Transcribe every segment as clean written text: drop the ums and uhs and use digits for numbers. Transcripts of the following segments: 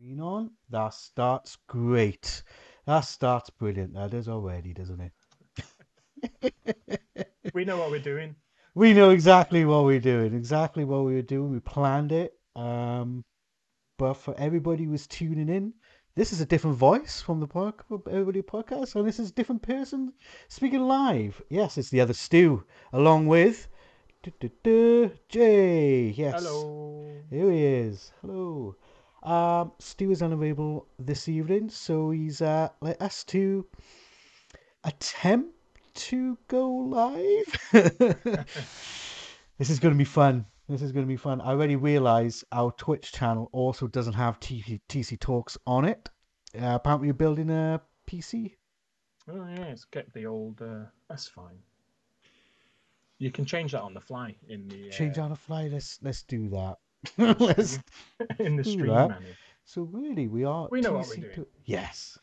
On. That starts great. That starts brilliant. That is already, doesn't it? We know what we're doing. We know exactly what we're doing. Exactly what we were doing. We planned it. But for everybody who's tuning in, this is a different voice from the everybody podcast, and this is a different person speaking live. Yes, it's the other Stu, along with Jay. Yes, Hello. here he is. Hello. Stu is unavailable this evening, so he's let us to attempt to go live. This is going to be fun. This is going to be fun. I already realize our Twitch channel also doesn't have TC Talks on it. Apparently, you're building a PC. Oh yeah, it's kept the old. That's fine. You can change that on the fly in the Change on the fly. Let's do that. Let's stream in the do stream that. menu. So really, we are We know what we're TC. doing. Yes.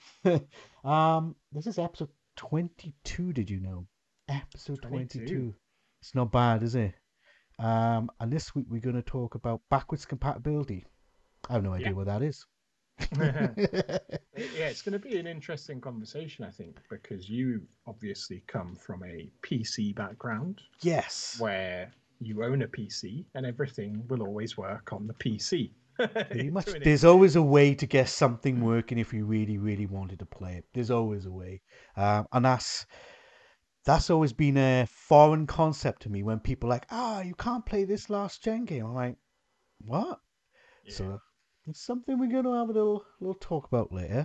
This is episode 22. Did you know? Episode 22. 22. It's not bad, is it? And this week we're going to talk about backwards compatibility. I have no Yeah. idea what that is. Yeah, it's going to be an interesting conversation, I think, because you obviously come from a PC background Yes, where you own a PC and everything will always work on the PC pretty much. to an There's extent. always a way to get something working if you really, really wanted to play it. There's always a way, and that's always been a foreign concept to me when people are like, you can't play this last gen game. I'm like, what? Yeah. So it's something we're going to have a little talk about later.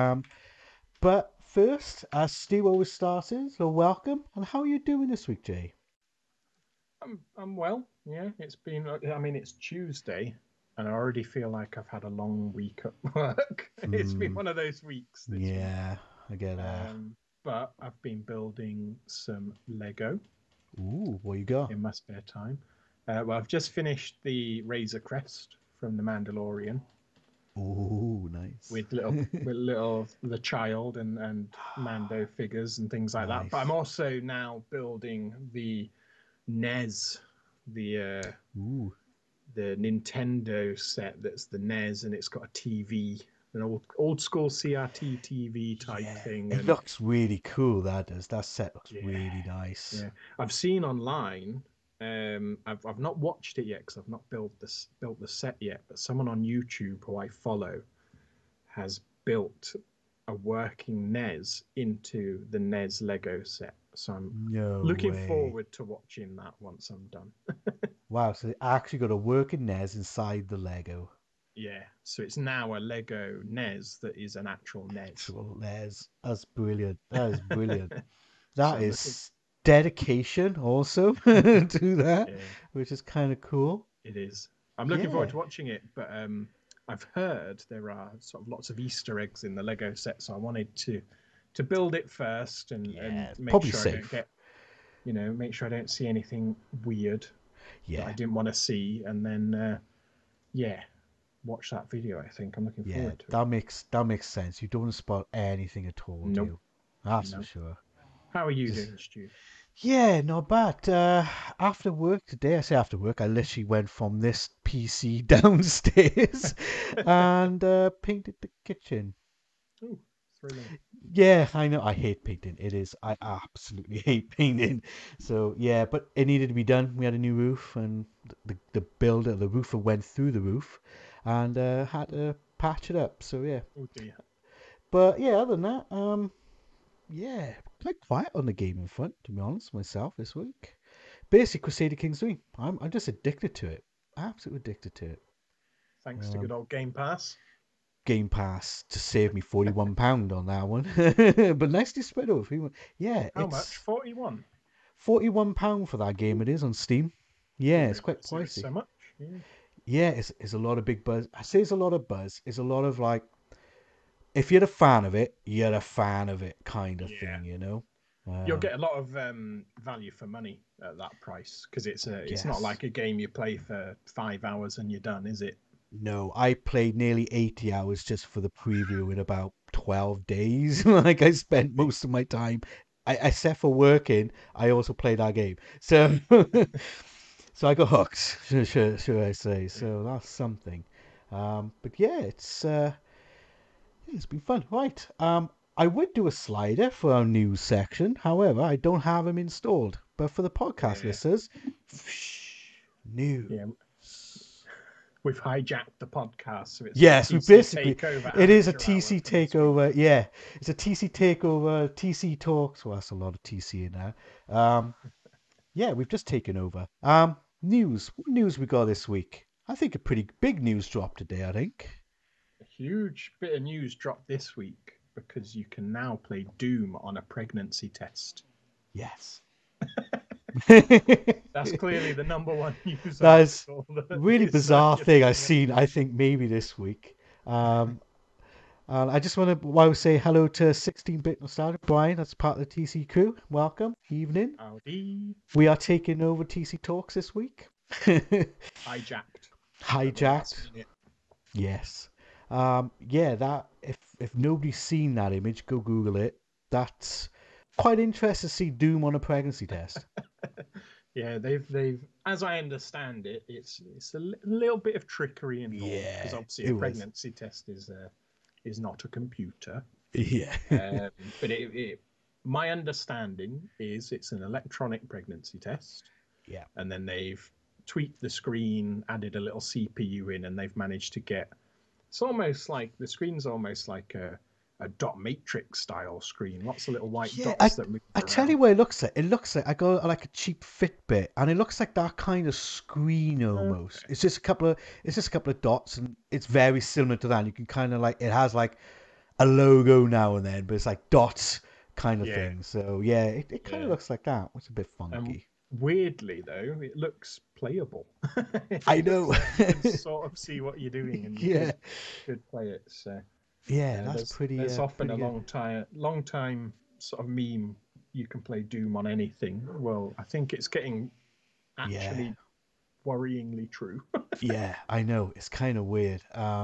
But first, as Steve always started, so welcome. And how are you doing this week, Jay? I'm well. Yeah, it's been. I mean, it's Tuesday, and I already feel like I've had a long week at work. It's been Hmm. one of those weeks this week. Yeah, I get that. But I've been building some Lego Ooh, what you got? in my spare time. Well, I've just finished the Razor Crest from the Mandalorian Ooh, nice. with little the child and Mando figures and things like that. But I'm Nice. also now building the NES, the uh, Ooh. the Nintendo set that's the NES, and it's got a TV, an old school CRT TV type Yeah. thing. It And looks really cool, that does. That set looks yeah, really nice. yeah, I've seen online. I've not watched it yet because I've not built the set yet. But someone on YouTube who I follow has built a working NES into the NES Lego set. So I'm No looking way. forward to watching that once I'm done. Wow, so they actually got a working NES inside the Lego. Yeah, so it's now a Lego NES that is an actual NES. Actual NES. That's brilliant. That is brilliant. So That I'm looking. is dedication also to that, Yeah, which is kind of cool. it is. I'm looking forward Yeah. to watching it, but I've heard there are sort of lots of Easter eggs in the Lego set, so I wanted to build it first and Yeah. make Probably sure I don't safe. get make sure I don't see anything weird that I Yeah. didn't want to see, and then yeah, watch that video. I think I'm looking Yeah. forward to it. That makes sense. You don't want to spoil anything at all, do Nope, you? That's for no. sure. How are you Just doing, Stu? yeah, not bad. After work today, I say after work, I literally went from this PC downstairs and painted the kitchen. Oh, thrilling. Yeah, I know. I hate painting. It is. I absolutely hate painting. So yeah, but it needed to be done. We had a new roof, and the roofer went through the roof, and had to patch it up. So yeah. Oh dear. But yeah, other than that, yeah, quite quiet on the gaming front, to be honest, myself this week. Basic Crusader Kings 3. I'm just addicted to it. Absolutely addicted to it. Thanks to Um, good old Game Pass. Game Pass to save me £41 on that one. But nicely spread over 3 months. Yeah, How much? it's 41. £41 for that game Ooh, it is on Steam. I Yeah, didn't it's quite realise it was pricey. so much. Yeah. Yeah, it's a lot of big buzz. I say it's a lot of buzz. It's a lot of like, if you're a fan of it, you're a fan of it kind of Yeah. thing, you know? You'll Um, get a lot of value for money at that price because it's not yes. like a game you play for 5 hours and you're done, is it? No, I played nearly 80 hours just for the preview in about 12 days. Like I spent most of my time, except for working, I also played that game. So, so I got hooked, should I say. Yeah. So that's something. But yeah, it's It's been fun. Right. I would do a slider for our news section. However, I don't have them installed. But for the podcast Yeah, listeners, yeah. news. We've hijacked the podcast, so it's the Yes, we TC basically, Takeover it is a Amateur Hour TC for this week. takeover. Yeah, it's a TC takeover, TC talks. Well, that's a lot of TC in there. Yeah, we've just taken over. News. What news we got this week? I think a pretty big news drop today, I think. A huge bit of news dropped this week because you can now play Doom on a pregnancy test. Yes. That's clearly the number one news That's article. That really is, bizarre you're thing I've seeing seen, I think, maybe this week. And I just want to while we say hello to 16-bit nostalgia, Brian. That's part of the TC crew. Welcome, evening. Howdy. We are taking over TC Talks this week. Hijacked. Hijacked. Yes. Yeah. That if nobody's seen that image, go Google it. That's quite interesting to see Doom on a pregnancy test. Yeah, they've as I understand it, it's a little bit of trickery involved because Yeah, obviously it a was. pregnancy test is not a computer. Yeah. But my understanding is it's an electronic pregnancy test. Yeah. And then they've tweaked the screen, added a little CPU in, and they've managed to get. It's almost like the screen's almost like a dot matrix style screen. Lots of little white Yeah, dots that move I tell you around. what it looks like. It looks like I got like a cheap Fitbit, and it looks like that kind of screen almost. Okay. It's just a couple of dots, and it's very similar to that. And you can kind of like it has like a logo now and then, but it's like dots kind of Yeah, thing. So yeah, it kind of yeah. looks like that. It's a bit And funky. weirdly though, it looks playable. I It looks know. like you can sort of see what you're doing, and you Yeah, could play it. So yeah, that's there's often a pretty good. long time sort of meme. You can play Doom on anything. Well, I think it's getting Yeah. actually worryingly true. Yeah, I know. It's kind of weird.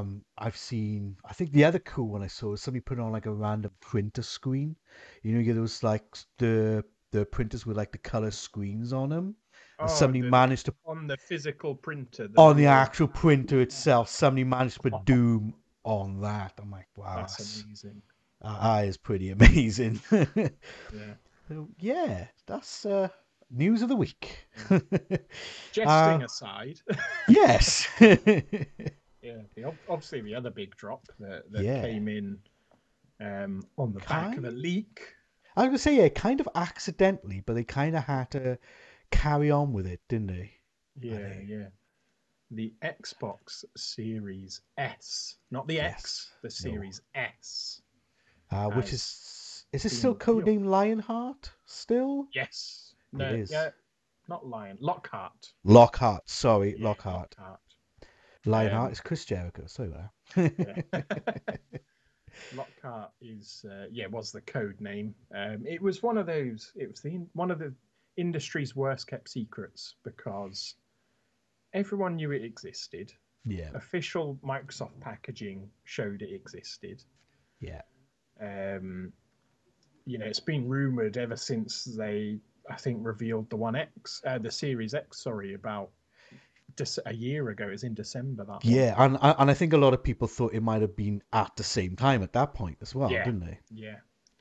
I think the other cool one I saw was somebody put on like a random printer screen. You know, you get those like the printers with like the color screens on them. And Oh, somebody managed to, on the physical printer, the on the real. actual printer itself, somebody managed to put Doom on that. I'm like, wow, That's amazing. that is pretty amazing. Yeah. So, yeah, that's news of the week. Yeah. uh, Jesting aside, yes. yeah, obviously the other big drop that Yeah. came in on the back of a Kind leak. I was gonna say, yeah, kind of accidentally, but they kind of had to carry on with it, didn't they? I Yeah, think. yeah. The Xbox Series S, not the Yes. X, the No. Series S Which has is it been still revealed. codenamed Lionheart? Still? Yes. It No, is. yeah, not Lion. Lockhart. Lockhart. Sorry, Yeah, Lockhart. Lockhart. Lionheart Um, is Chris Jericho. Sorry about yeah. that. Lockhart is was the code name. It was one of those. It was one of the industry's worst kept secrets because everyone knew it existed. Yeah. Official Microsoft packaging showed it existed. Yeah. Um, it's been rumored ever since they, I think, revealed the Series X. Sorry, about just a year ago. It was in December, that one. Yeah, and I think a lot of people thought it might have been at the same time at that point as well, Yeah, didn't they? yeah.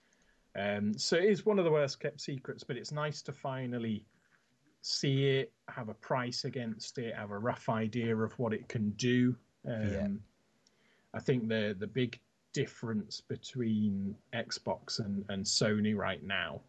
So it is one of the worst kept secrets, but it's nice to finally see it, have a price against it, have a rough idea of what it can do. Yeah. I think the big difference between Xbox and Sony right now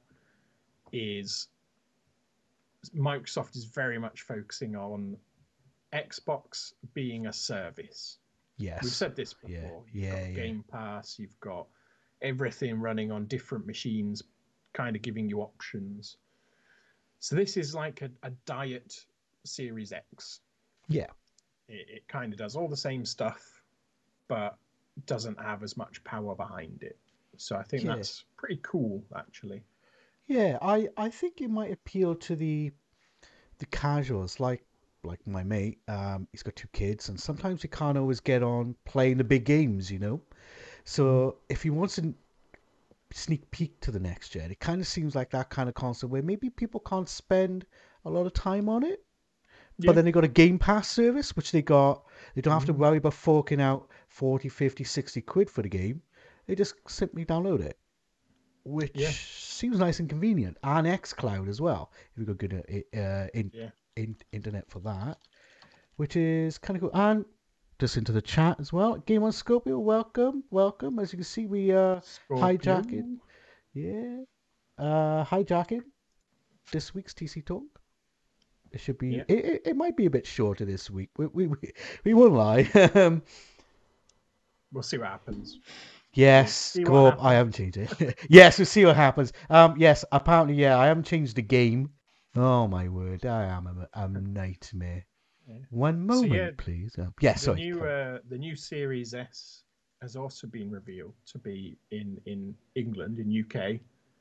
is Microsoft is very much focusing on Xbox being a service. We've Yes. said this Yeah. before. You've Yeah. got Yeah. Game Pass, you've got everything running on different machines, kind of giving you options. So this is like a diet Series X. Yeah. It kind of does all the same stuff, but doesn't have as much power behind it. So I think Yeah. that's pretty cool, actually. Yeah. I think it might appeal to the casuals like my mate. He's got two kids, and sometimes he can't always get on playing the big games, you know. Mm-hmm. So if he wants a sneak peek to the next gen, it kind of seems like that kind of concept where maybe people can't spend a lot of time on it, but Yeah. then they got a Game Pass service, which they don't have to Mm-hmm. worry about forking out 40, 50, 60 quid for the game. they just simply download it, Yeah, which seems nice and convenient. And xCloud as well, if you've got good yeah. internet for that, which is kind of cool. And just into the chat as well. Game on Scorpio, welcome, welcome. As you can see, we Scorpio. hijacking, yeah, hijacking this week's TC Talk. It should be. Yeah. It might be a bit shorter this week. We won't lie. We'll see what happens. Yes, See what go up. I happens. haven't changed it. Yes, we'll see what happens. Yes, apparently, yeah, I haven't changed the game. Oh my word, I am a nightmare. Yeah. One So yeah, moment, please. Yeah, sorry. the new Series S has also been revealed to be in England, in UK,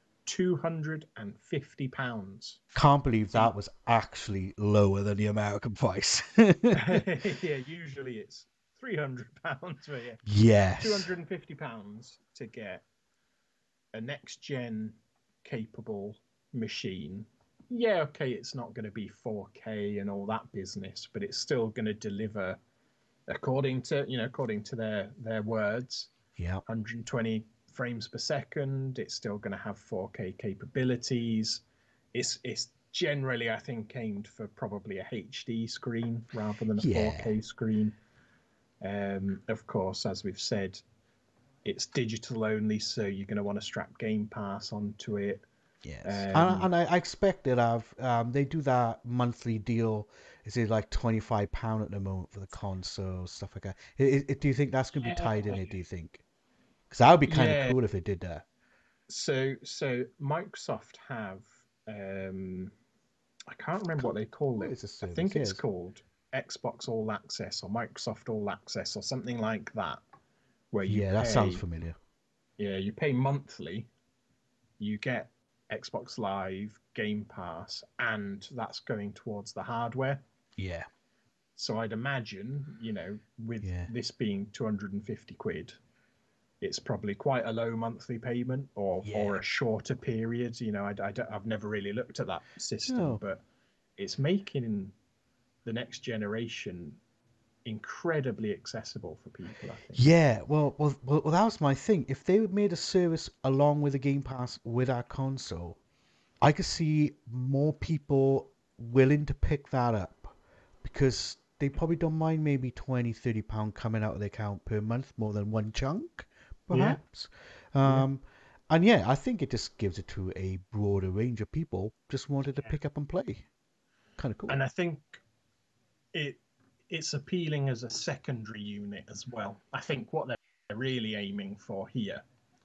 £250. Can't believe So you, that was actually lower than the American price. yeah, usually it's £300, but yeah, two Yes. hundred and fifty pounds to get a next gen capable machine. Yeah, okay, it's not going to be 4K and all that business, but it's still going to deliver according to their words, Yeah. 120 frames per second. It's still going to have 4K capabilities. It's generally, I think, aimed for probably a HD screen rather than a Yeah. 4K screen. Of course, as we've said, it's digital only, so you're going to want to strap Game Pass onto it. Yes. Um, And I expect that they do that monthly deal. Is it like £25 at the moment for the console stuff like that? Do you think that's gonna be tied in yeah, it? Do you think? Because that would be kind of yeah. cool if it did that. So Microsoft have I can't remember what they call What it. is the I service? think it's Yes. called Xbox All Access or Microsoft All Access or something like that, where you Yeah, that sounds pay, familiar. yeah, you pay monthly, you get Xbox Live, Game Pass, and that's going towards the hardware. Yeah. So I'd imagine, with Yeah. this being 250 quid, it's probably quite a low monthly payment or Yeah. a shorter period. I've never really looked at that system, No. but it's making the next generation incredibly accessible for people, I think. Yeah. Well, that was my thing. If they made a service along with the Game Pass with our console, I could see more people willing to pick that up because they probably don't mind maybe 20, £30 coming out of their account per month more than one chunk, Yeah, perhaps. yeah, Um, and yeah, I think it just gives it to a broader range of people just wanted to yeah. pick up and play. Kind of cool. And I think it it's appealing as a secondary unit as well. I think what they're really aiming for here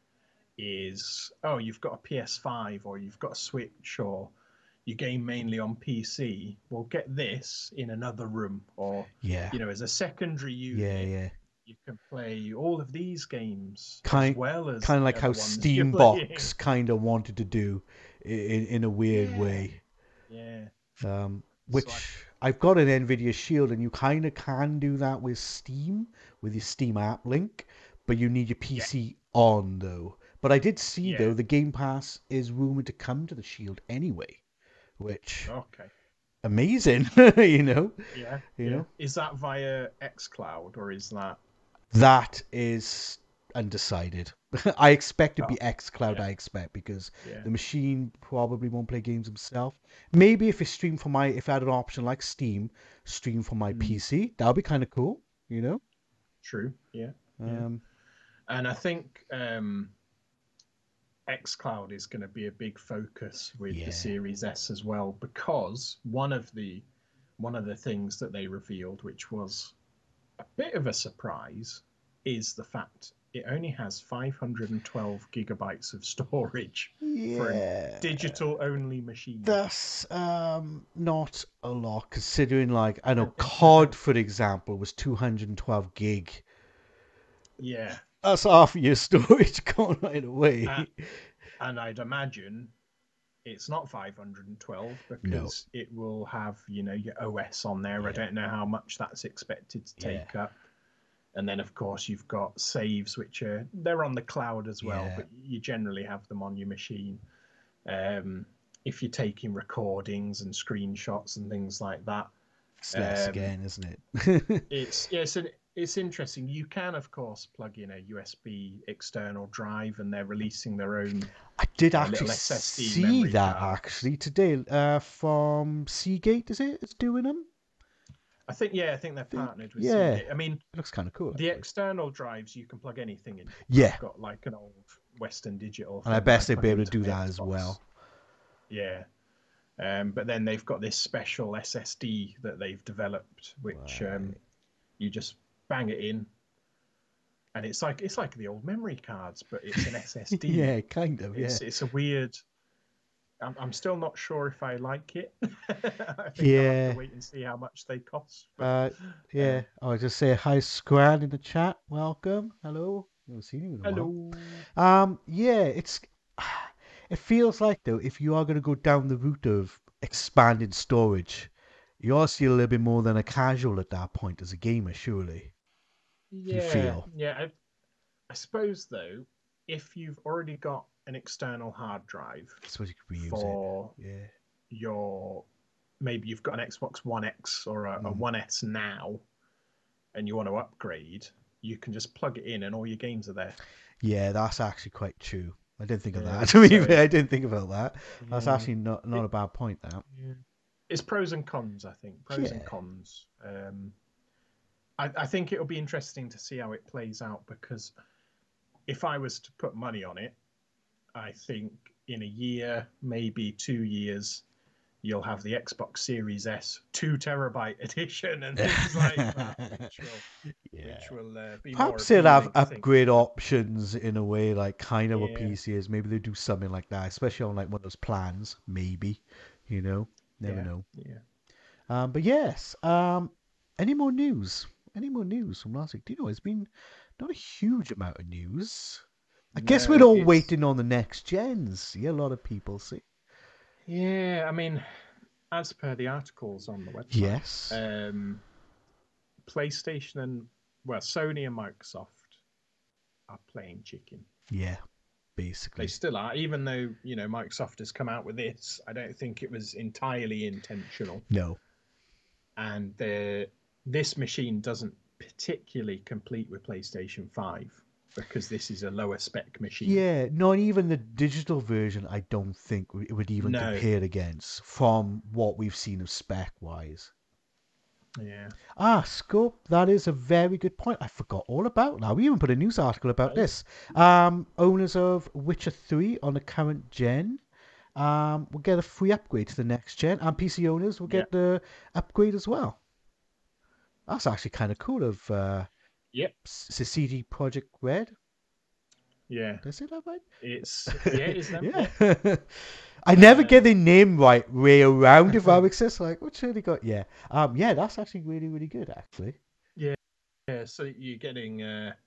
is, oh, you've got a PS5 or you've got a Switch or you game mainly on PC. Well, get this in another room, or Yeah, as a secondary yeah, unit, yeah. you can play all of these games as Kind, well as kind of the like how other ones you're Steambox playing. kind of wanted to do in a weird Yeah, way. yeah. So I, Which I've got an Nvidia Shield, and you kind of can do that with Steam, with your Steam app link, but you need your yeah, PC on though. But I did see yeah. though the Game Pass is rumored to come to the Shield anyway, which Okay. amazing, Yeah, you yeah. know. Is that via xCloud or is that? That is undecided. I expect to be Oh, xCloud, yeah, I expect, because yeah. the machine probably won't play games himself. Maybe if it streamed from if I had an option like Steam, stream from my Mm, PC, that would be kind of cool, you know? true. Yeah, yeah. Um, And I think xCloud is going to be a big focus with the yeah. Series S as well, because one of the things that they revealed, which was a bit of a surprise, is the fact it only has 512 gigabytes of storage for a Yeah. digital only machine. That's not a lot considering like I know COD for example was 212 gig. Yeah. That's half of your storage gone right Uh, away. and I'd imagine it's not 512 No. because it will have, your OS on there. I Yeah. don't know how much that's expected to Yeah. take up. And then, of course, you've got saves, they're on the cloud as well, Yeah. but you generally have them on your machine. Um, if you're taking recordings and screenshots and things like that, It's less um, again, isn't it? it's yeah, it's interesting. You can, of course, plug in a USB external drive, and they're releasing their own I did actually little SSD see memory that cards. actually today. From Seagate, is it? It's doing them. I think they're Think, partnered with yeah, Seagate. I it mean, looks kind of cool the actually. external drives you can plug anything in. Yeah, I've got like an old Western Digital and I thing that I bet they'd be plug able to into do my that as Xbox. well. Yeah. But then they've got this special SSD that they've developed, which Right. you just bang it in, and it's like the old memory cards, but it's an SSD. Yeah, kind of. Yeah. It's a weird. I'm still not sure if I like it. I think I'll have to Yeah. wait and see how much they cost. But Uh, uh, yeah. I'll just say hi, Scran, in the chat. Welcome. Hello. Never seen you in a while. hello. Yeah. It's. It feels like though, if you are going to go down the route of expanded storage, you're still a little bit more than a casual at that point as a gamer, surely. You Yeah, feel. yeah. I suppose though, if you've already got an external hard drive I suppose you could reuse it. for Yeah. your maybe you've got an Xbox One X or a Mm. One S now, and you want to upgrade, you can just plug it in, and all your games are there. Yeah, that's actually quite true. I didn't think of Yeah. that. To be So fair, I didn't think about that. That's yeah, actually not it, a bad point. That. yeah. It's pros and cons. I think pros and Yeah. cons. I think it'll be interesting to see how it plays out because if I was to put money on it, I think in a year, maybe 2 years, you'll have the Xbox Series S 2 terabyte edition and things like that, Yeah. which will be more Perhaps they'll have appealing. I think. upgrade options in a way, like kind of what Yeah, PC is. Maybe they do something like that, especially on like one of those plans. Maybe, you know, never yeah, know. yeah. But yes. Any more news? Any more news from last week? Do you know? It's been not a huge amount of news. I guess we're No, all it's waiting on the next gens. See, a lot of people see. yeah. I mean, as per the articles on the website, Yes. PlayStation and well, Sony and Microsoft are playing chicken. Yeah. They Basically. still are, even though Microsoft has come out with this. I don't think it was entirely intentional, No. and this machine doesn't particularly compete with PlayStation 5 because this is a lower spec machine. Yeah, not even the digital version, I don't think it would even No, compare against from what we've seen of spec wise. yeah, Scope, that is a very good point. I forgot all about that. We even put a news article about that is this. Owners of Witcher 3 on the current gen will get a free upgrade to the next gen, and PC owners will yeah, get the upgrade as well. That's actually kind of cool of yep, CD Project Red. yeah. Did I say that It is right? them, Yeah. yeah. I never get the Um, name right way around if that makes sense. Like, what's really got? Yeah. Yeah, that's actually really, really good, actually. yeah, yeah. So you're getting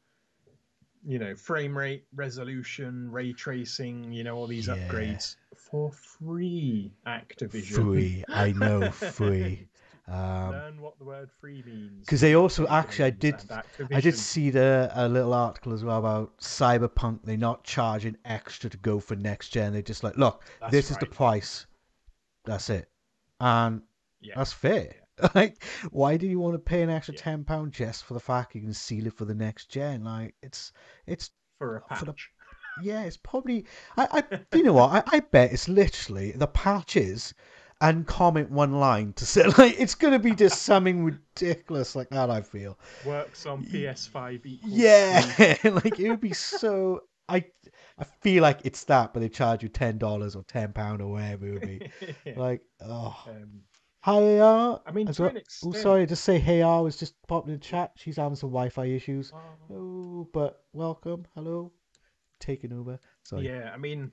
frame rate, resolution, ray tracing, all these Yeah. upgrades for free. Activision. Free. I know, free. Um, Learn what the word free means because so they that also you actually, understand I did Activision. see a little article as well about Cyberpunk. They're not charging extra to go for next gen. They're just like, look, That's this is the right. price. That's it, and Yeah, that's fair. yeah, Like, why do you want to pay an extra yeah. £10 just for the fact you can seal it for the next gen? Like, it's For a for the patch. yeah, it's probably you know what? I bet it's literally the patches and comment one line to say like it's gonna be just something ridiculous like that. I feel. Works on PS5 equals Yeah, free. like it would be so. I feel like it's that, but they charge you $10 or £10 or whatever it would be. Yeah. Like, oh, Um, hi AR I mean, as to well. an Oh, extent. sorry, just say hey AR was just popping in the chat. She's having some Wi-Fi issues. uh, Oh, but welcome, hello, taking over. Sorry. yeah, I mean,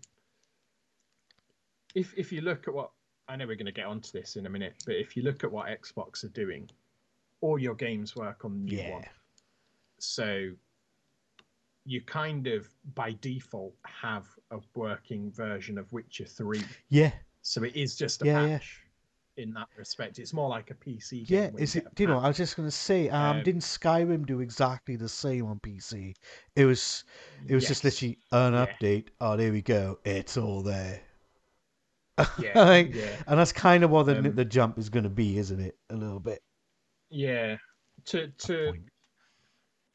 if you look at what I know, we're going to get onto this in a minute, but if you look at what Xbox are doing, all your games work on the new one. Yeah, So you kind of by default have a working version of Witcher 3. yeah, So it is just a yeah. patch in that respect. It's more like a PC Yeah, game where you is get a it? Do you know? I was patch. just gonna say, Um, didn't Skyrim do exactly the same on PC? It was, it was just yes. literally an Yeah. update. Oh, there we go. It's all there. Yeah. Like, Yeah. and that's kind of what Um, the jump is gonna be, isn't it? A little bit. yeah. To That to point.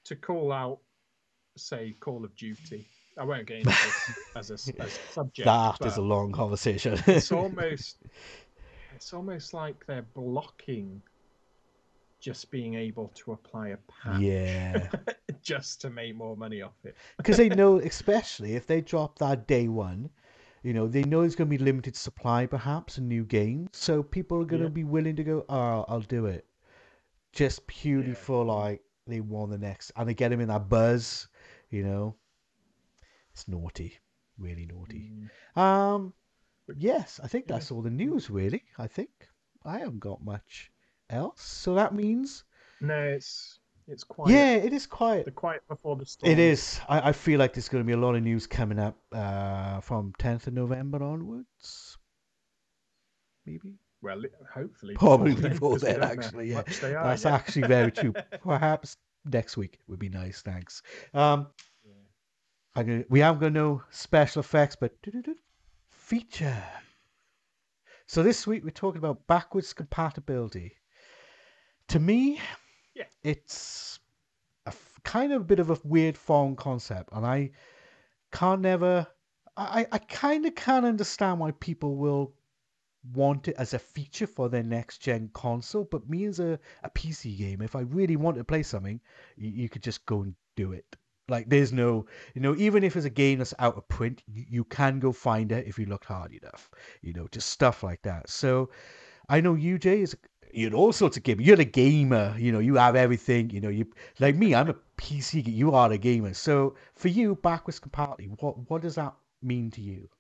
to call out, say, Call of Duty. I won't get into this as a subject, That is a but long conversation. it's almost it's almost like they're blocking just being able to apply a patch Yeah. just to make more money off it. Because they know, especially if they drop that day one, they know there's going to be limited supply perhaps in new games. So people are going to Yeah, be willing to go, oh, I'll do it. Just purely yeah. for like, they want the next, and they get him in that buzz, you know. It's naughty. Really naughty. Mm, Um, but yes, I think yeah, that's all the news, really. I think I haven't got much else. So that means, no, it's quiet. yeah, it is quiet. The quiet before the It storm. is. I feel like there's going to be a lot of news coming up from 10th of November onwards, maybe. Well, hopefully Probably before then, before because we then, don't know how actually, yeah. much they are That's yet. actually very true. Perhaps next week would be nice, thanks. Um, Yeah. we haven't got no special effects, but feature. So this week we're talking about backwards compatibility. To me, Yeah. it's kind of a bit of a weird foreign concept, and I can't never. I kind of can't understand why people will want it as a feature for their next gen console. But me as a PC game, if I really want to play something, you could just go and do it. Like there's no, even if it's a game that's out of print, you can go find it if you look hard enough. Just stuff like that. So I know you, Jay, is all sorts of gamers. You're the gamer. You have everything. You like me. I'm a PC. You are a gamer. So for you, backwards compatibility, what does that mean to you?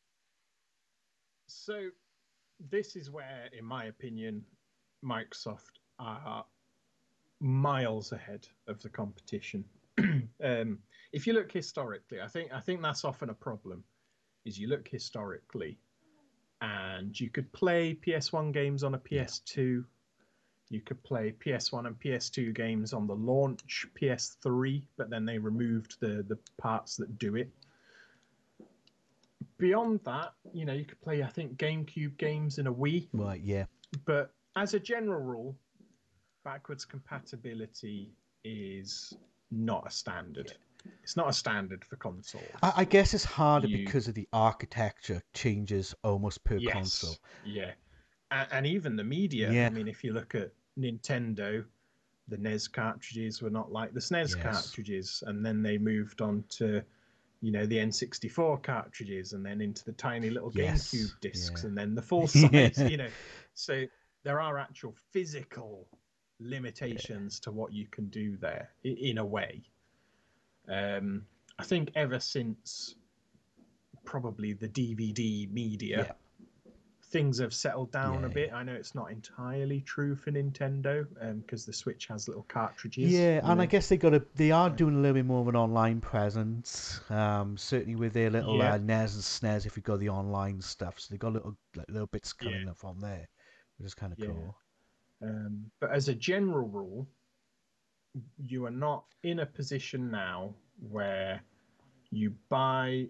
So this is where, in my opinion, Microsoft are miles ahead of the competition. um, if you look historically, I think that's often a problem. Is you look historically, and you could play PS1 games on a Yeah. PS2. You could play PS1 and PS2 games on the launch PS3, but then they removed the parts that do it. Beyond that, you could play, I think, GameCube games in a Wii. Right. Yeah. But as a general rule, backwards compatibility is not a standard. Yeah. It's not a standard for I consoles. guess it's harder You because of the architecture changes almost per console. Yes, yeah, and even the media. I Yeah. mean, if you look at Nintendo, the NES cartridges were not like the SNES Yes. cartridges, and then they moved on to the N64 cartridges, and then into the tiny little GameCube Yes. discs, Yeah. and then the full size. Yeah. So there are actual physical limitations to what you can do there in a way. Um, I think ever since probably the DVD media, Yeah. things have settled down a Yeah. bit. I know it's not entirely true for Nintendo because the Switch has little cartridges. Yeah, and I guess they are doing a little bit more of an online presence. Certainly with their little Yeah, NES and SNES, if you got the online stuff, so they got little bits yeah, coming up from there, which is kind of yeah. cool. But as a general rule, you are not in a position now where you buy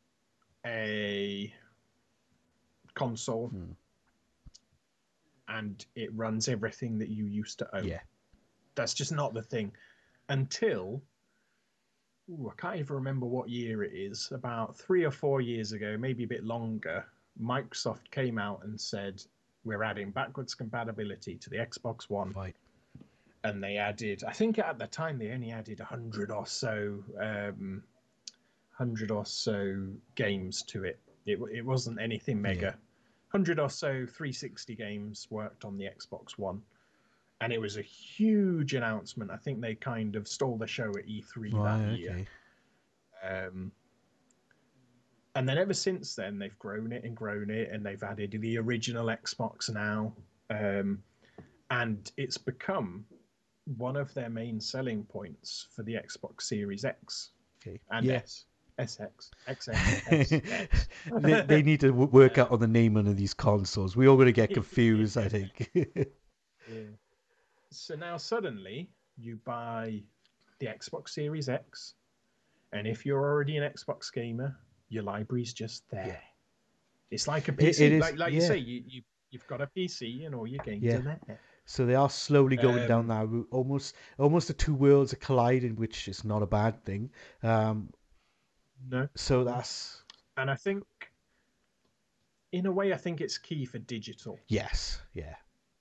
a console Hmm. and it runs everything that you used to own. Yeah. That's just not the thing. Until, I can't even remember what year it is, about 3 or 4 years ago, maybe a bit longer, Microsoft came out and said, we're adding backwards compatibility to the Xbox One. Right. And they added, I think at the time they only added 100 or so games to it. It wasn't anything Yeah. mega. 100 or so 360 games worked on the Xbox One. And it was a huge announcement. I think they kind of stole the show at E3 that Right. year. Okay. Um, and then ever since then, they've grown it and grown it, and they've added the original Xbox now. And it's become one of their main selling points for the Xbox Series X Okay. and Yeah. S. SX, XX, SX. They need to work out on the naming of these consoles. We all going to get confused, I Yeah, think. yeah. So now suddenly you buy the Xbox Series X, and if you're already an Xbox gamer, your library's just Yeah. there. It's like a It PC. is. Like you Yeah. say, you've got a PC and all your games Yeah. are there. So they are slowly going down Um, that route. Almost the two worlds are colliding, which is not a bad thing. Um, no, so no. that's And I think, in a way, I think it's key for digital. yes, yeah.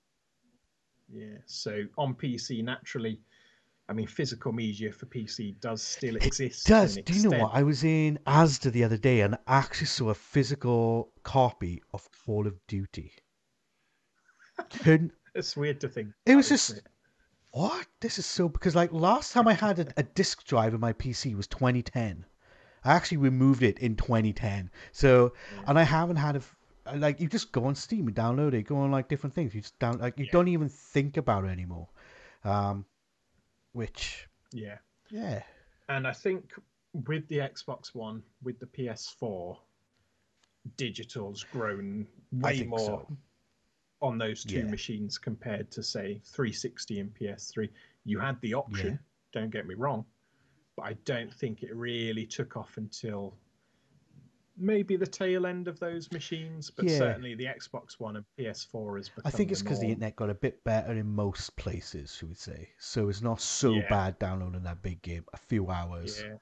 Yeah. So on PC, naturally, I mean, physical media for PC does still It exist to does. an Do you know what? extent. I was in Asda the other day and I actually saw a physical copy of Call of Duty. Couldn't. It's weird to think It was about, isn't just it? what? This is so because like last time I had a disk drive in my PC was 2010. I actually removed it in 2010. So, Yeah. and I haven't had like you just go on Steam and download it, go on like different things. You just down like you Yeah. don't even think about it anymore. Um, which Yeah. yeah, And I think with the Xbox One, with the PS4, digital's grown I way think more so. on those two Yeah, machines compared to, say, 360 and PS3. You had the yeah, option, don't get me wrong, but I don't think it really took off until maybe the tail end of those machines, but yeah. certainly the Xbox One and PS4 has I think become the it's because the norm. internet got a bit better in most places, should we say? So it's not so Yeah, bad downloading that big game. A few hours. yeah,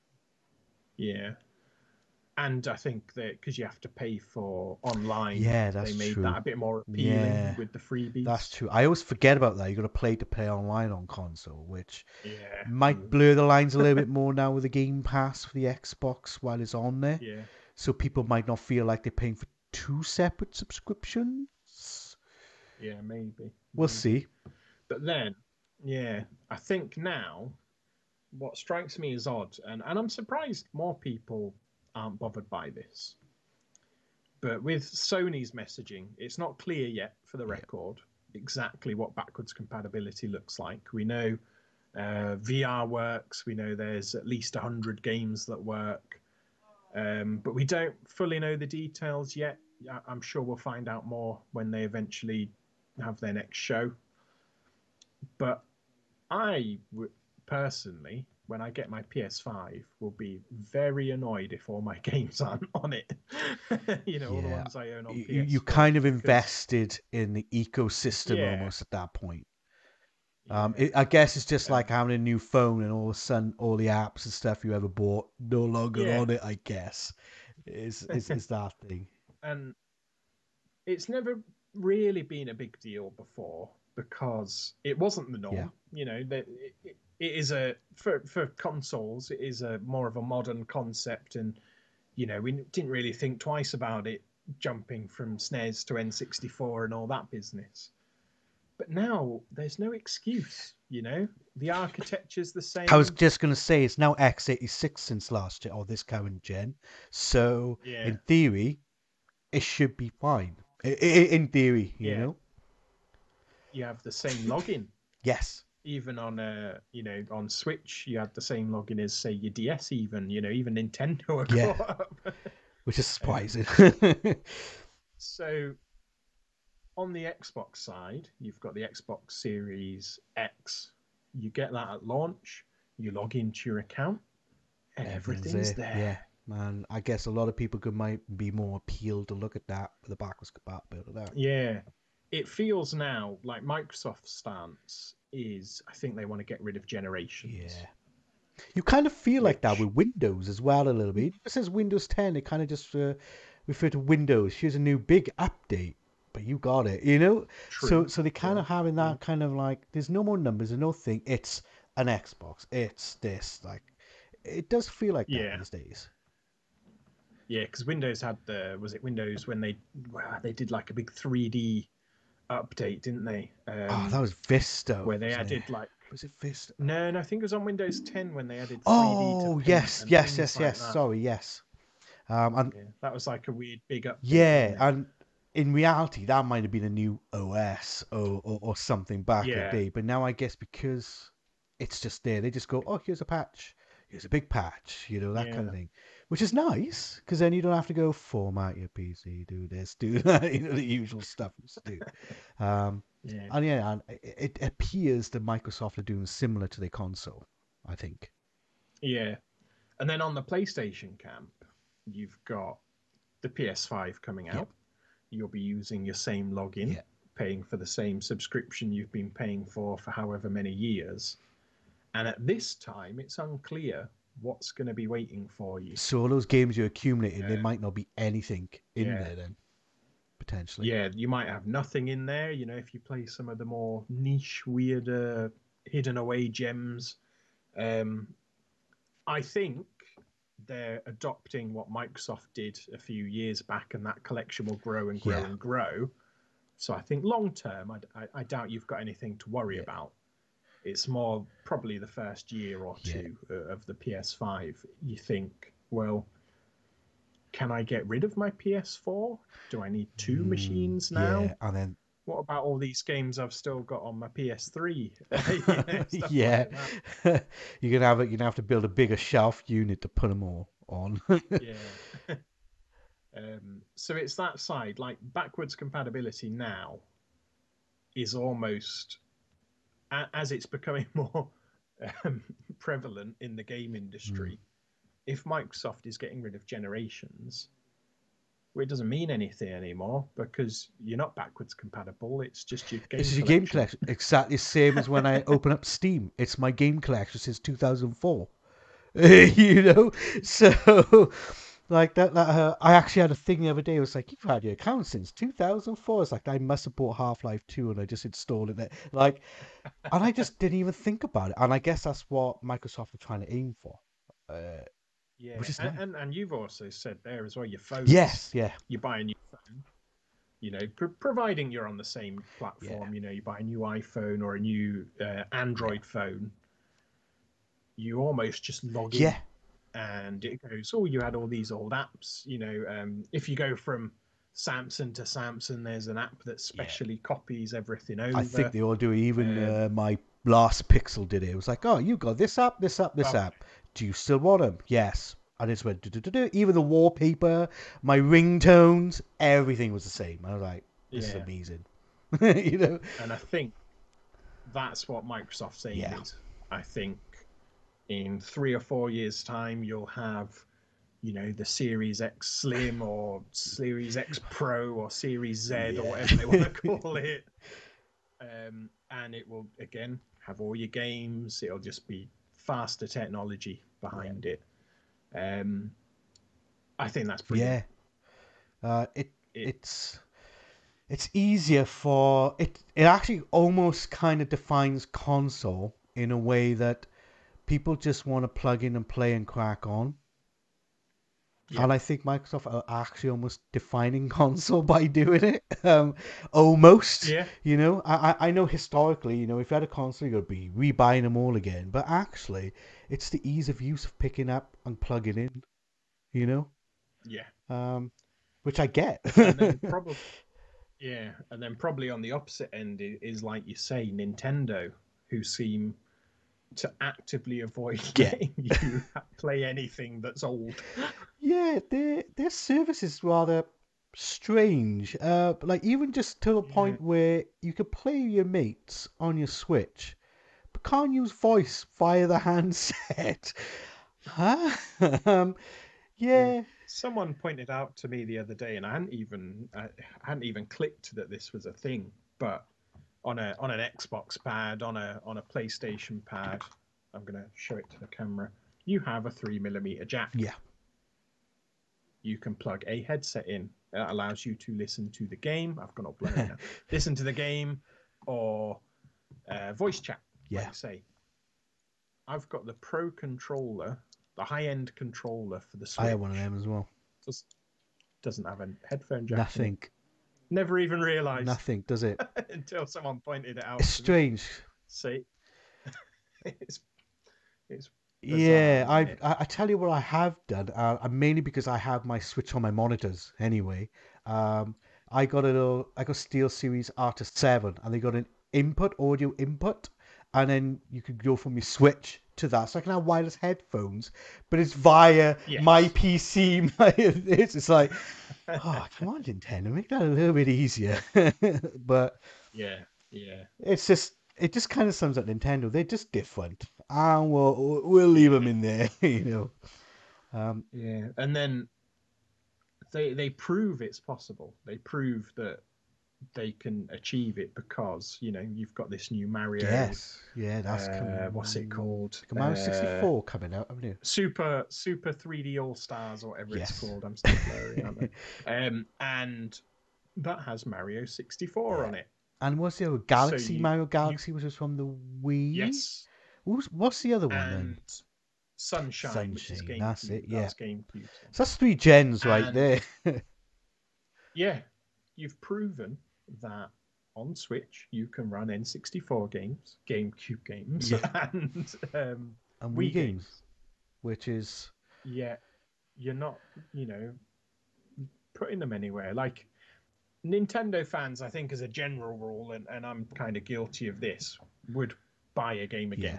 yeah. And I think that because you have to pay for online, Yeah, they that's made true. that a bit more appealing Yeah, with the that's freebies. true. I always forget about that. You got to play online on console, which Yeah, might blur the lines a little bit more now with the Game Pass for the Xbox while it's on there. yeah, So people might not feel like they're paying for two separate subscriptions. yeah, maybe, We'll maybe. see. But then, yeah, I think now what strikes me as odd, and I'm surprised more people aren't bothered by this, but with Sony's messaging, it's not clear yet, for the Yeah. record, exactly what backwards compatibility looks like. We know VR works, we know there's at least 100 games that work, but we don't fully know the details yet. I'm sure we'll find out more when they eventually have their next show. But I personally, when I get my PS5, will be very annoyed if all my games aren't on it. All the Yeah. ones I own on You PS4, kind of because invested in the ecosystem yeah, almost at that point. yeah, I guess it's just like um, having a new phone and all of a sudden all the apps and stuff you ever bought no longer yeah, on it, I guess. Is that thing. and it's never really been a big deal before because it wasn't the Yeah. norm. That it is a for consoles, it is a more of a modern concept, and we didn't really think twice about it jumping from SNES to N64 and all that business. But now there's no excuse. The architecture's the I was same. just going to say it's now x86 since last year or this current gen. So Yeah, in theory, it should be fine. In theory, you yeah. know? You have the same login. Yes. Even on on Switch, you had the same login as, say, your DS. Even Nintendo are Yeah. caught up. Which is um, surprising. so on the Xbox side, you've got the Xbox Series X. You get that at launch. You log into your account, and Everything's everything's there. there. Yeah. Man, I guess a lot of people might be more appealed to look at that with the backwards compatibility of that. Yeah, it feels now like Microsoft's stance is, I think they want to get rid of generations, Yeah. You kind of feel like that which with Windows as well a little bit. It says Windows 10, it kind of just refer to Windows. Here's a new big update, but you got it, you know? So true. so they kind Yeah, of having yeah, that kind of like there's no more numbers, there's no thing. It's an Xbox. It's this like it does feel like that yeah, these days. yeah. Because Windows had was it Windows when they did like a big 3D update, didn't they? Oh, that was Vista, Where they wasn't it? added like, Was it Vista? no, no, I think it was on Windows 10 when they added 3D to Oh, paint yes, and yes, things yes, like yes. that. Sorry, yes. And Yeah, that was like a weird big update, yeah, wasn't it? and in reality, that might have been a new OS or something back in the Yeah, day. But now I guess because it's just there, they just go, oh, here's a patch. Here's a big patch, that kind of yeah, thing. Which is nice, because then you don't have to go format your PC, do this, do that, the usual stuff you used to do. Um, yeah, and yeah, and it appears that Microsoft are doing similar to their console, I think. yeah. And then on the PlayStation camp, you've got the PS5 coming Yeah, out. You'll be using your same login. yeah. paying for the same subscription you've been paying for however many years. And at this time, it's unclear what's going to be waiting for you. So all those games you're accumulating, there Uh, might not be anything in yeah, there then, potentially. yeah, you might have nothing in there. You know, if you play some of the more niche, weirder, hidden away gems. Um, I think they're adopting what Microsoft did a few years back, and that collection will grow and grow Yeah, and grow. So I think long term, I doubt you've got anything to worry yeah, about. It's more probably the first year or yeah. two of the PS5. You think, well, can I get rid of my PS4? Do I need two machines Yeah, now? and then What about all these games I've still got on my PS3? You know, stuff yeah, like that. you're gonna have to build a bigger shelf unit to put them all on. Yeah. So it's that side, like backwards compatibility now is almost as it's becoming more um, prevalent in the game Mm. industry. If Microsoft is getting rid of generations, well, it doesn't mean anything anymore because you're not backwards compatible. It's just your This game is your game collection. collection, exactly the same as when I open up Steam. It's my game collection since 2004. You know, so like that I actually had a thing the other day. It was like, you've had your account since 2004. It's like, I must have bought Half-Life 2 and I just installed it there. Like, and I just didn't even think about it. And I guess that's what Microsoft are trying to aim for, uh, which Yeah, is nice. and you've also said there as well your phones. Yes, yeah, You buy a new phone, you know, providing you're on the same yeah, platform. You know, you buy a new iPhone or a new yeah, Android phone, you almost just log in yeah, and it goes, oh, you had all these old apps. You know, if you go from Samsung to Samsung, there's an app that yeah. specially copies everything I think over. they all do it. Even Um, my last Pixel did it. It was like, oh, you got this app, this app, this okay, app. Do you still want them? Yes. I just went, do. Even the wallpaper, my ringtones, everything was the same. I was like, this is yeah, amazing. You know? and I think that's what Microsoft's aim Yeah. is. I think in 3 or 4 years' time, you'll have, you know, the Series X Slim or Series X Pro or Series Z or Yeah. whatever they want to call it. And it will, again, have all your games. It'll just be faster technology Yeah. behind it. Um, I think that's brilliant. Yeah. Uh, it It, it's it's easier for it. It actually almost kind of defines console in a way that people just want to plug in and play and crack on. yeah, And I think Microsoft are actually almost defining console by doing it. Almost, yeah, you know. I know historically, you know, if you had a console, you'd be rebuying them all again. But actually, it's the ease of use of picking up and plugging in, you know, yeah. um, which I get. And then probably, yeah, and then probably on the opposite end is like you say, Nintendo, who seem to actively avoid Yeah. letting you play anything that's old. Yeah, their service is rather strange. Like even just to the Yeah, point where you could play with your mates on your Switch, but can't use voice via the handset. Huh? um, yeah. yeah, Someone pointed out to me the other day, and I hadn't even clicked that this was a thing. But on an Xbox pad, on a PlayStation pad, I'm gonna show it to the camera. You have a 3mm jack. yeah. You can plug a headset in. That allows you to listen to the game. I've gone all blurry now. Listen to the game or voice chat, like Yeah, you say. I've got the Pro controller, the high end controller for the I have one of Switch. them as well. Just doesn't have a headphone jack in it. Nothing, Never even realised nothing does it. until someone pointed it It's out to me. strange. See, it's it's bizarre, Yeah, isn't it? I tell you what I have done, mainly because I have my Switch on my monitors anyway. Um, I got SteelSeries Arctis 7, and they got an input audio input, and then you could go from your Switch to that, so I can have wireless headphones, but it's via my Yes. PC. It's like, oh, come on, Nintendo, make that a little bit easier. But Yeah. Yeah. it just kind of sums up Nintendo. They're just different, and we'll leave them in there, you know. Um, Yeah. And then they prove it's possible. They prove that they can achieve it because you've got this new Mario. Yes, yeah, that's What's it coming. called? Mario 64 coming out, haven't you? Super 3D All Stars or whatever it's Yes. called. I'm still blurry, aren't I? And that has Mario 64 Yeah. on it. And what's the other So Galaxy? Mario you Galaxy, which was from the Wii. yes, What's the other one then? and Sunshine, which is Sunshine. That's it. GameCube. That Yeah. was GameCube's one. So that's 3 gens right And there. yeah, you've proven that on Switch you can run N64 games, GameCube games, Yeah. and And Wii Wii games. games, which is Yet you're not, putting them anywhere. Like Nintendo fans, I think, as a general rule, and I'm kind of guilty of this, would buy a game again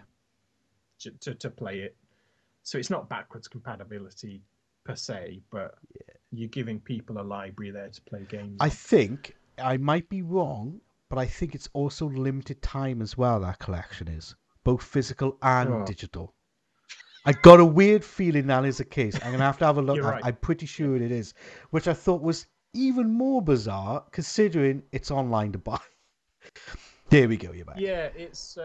to play it. So it's not backwards compatibility per se, but you're giving people a library there to play games. I think I might be wrong, but I think it's also limited time as well. That collection is both physical and digital. I got a weird feeling that is the case. I'm gonna have to have a look. You're right. I'm pretty sure it is, which I thought was even more bizarre considering it's online to buy. There we go. You're back. Yeah, it's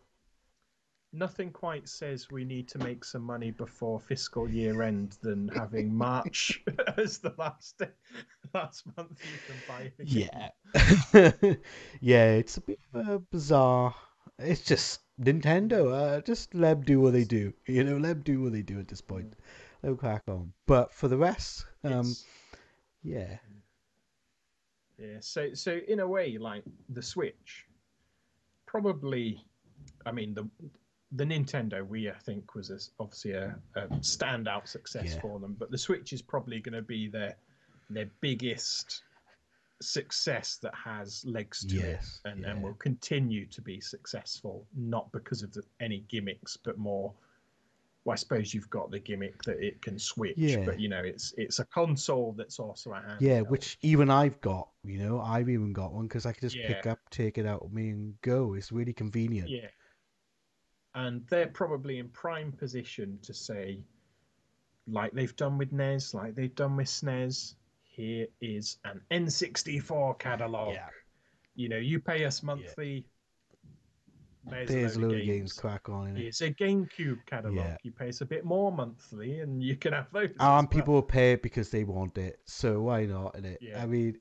nothing quite says we need to make some money before fiscal year end than having March as the last month you can buy a game. Yeah. Yeah, it's a bit of a bizarre. It's just Nintendo. Just let them do what they do. Let them do what they do at this point. Let them crack on. But for the rest, yeah. Yeah. So in a way, like the Switch, probably, I mean the Nintendo Wii, I think, was obviously a standout success for them. But the Switch is probably going to be their biggest success that has legs to it, and will continue to be successful, not because of any gimmicks, but more. Well, I suppose you've got the gimmick that it can switch, but it's a console that's also a handheld. Yeah, which even I've got. I've even got one because I can just pick up, take it out of me, and go. It's really convenient. Yeah. And they're probably in prime position to say, like they've done with NES, like they've done with SNES, here is an N64 catalog. Yeah. You pay us monthly. There's a load of games crack on in it. It's a GameCube catalog. Yeah. You pay us a bit more monthly, and you can have those. And people will pay it because they want it, so why not? In it, Yeah. I mean,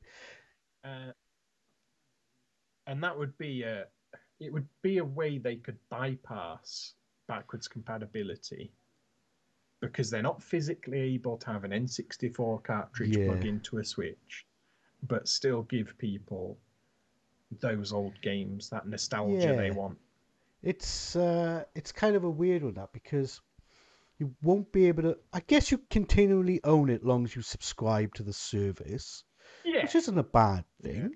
and that would be it would be a way they could bypass backwards compatibility because they're not physically able to have an N64 cartridge plug into a Switch, but still give people those old games, that nostalgia they want. It's kind of a weird one, that, because you won't be able to. I guess you continually own it long as you subscribe to the service, which isn't a bad thing.